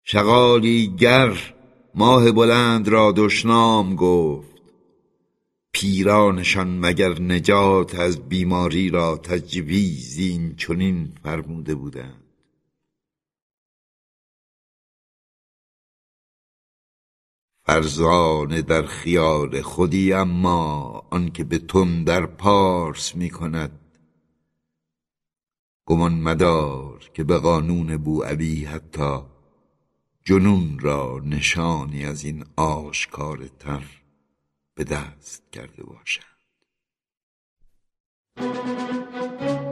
شغالی گر ماه بلند را دشنام گفت، پیرانشان مگر نجات از بیماری را تجویز این چنین فرموده بودند. فرزانه در خیال خودی، اما آنکه به تندر پارس می کند. گمان مدار که به قانون بوعلی حتی جنون را نشانی از این آشکار تر به دست کرده باشند.